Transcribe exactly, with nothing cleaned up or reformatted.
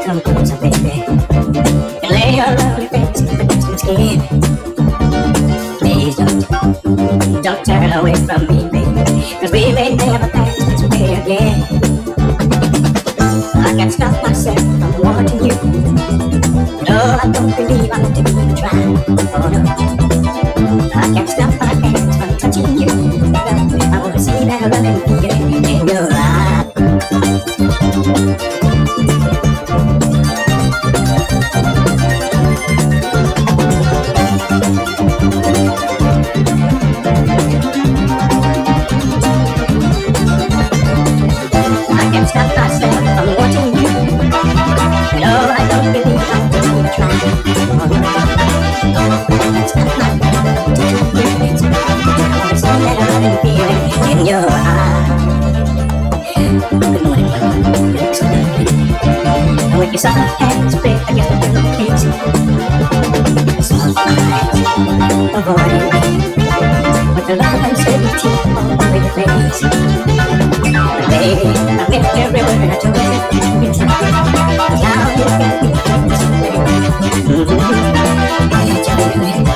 come closer, baby. And lay your lovely face against my skin. Please don't, don't turn away from me, baby, 'cause we may never pass this way again. I can't stop myself from wanting you. No, I don't believe I'm to even try. Oh no, I can't stop my hands from touching you. I wanna see that loving feeling in your eyes. I can't stop myself from wanting you. No, I don't believe I'm to even try. Oh no, I can't stop my hands from touching you. I wanna see that loving feeling in your eyes. Good morning, mama. You look so lovely. And with your soft hands spread against my pillowcase, soft eyes avoiding me, with the love and certainty all over your face. But baby, I met every word I told you every time. 'Cause now you got me feeling so great. Mm-hmm. Yeah, Johnny,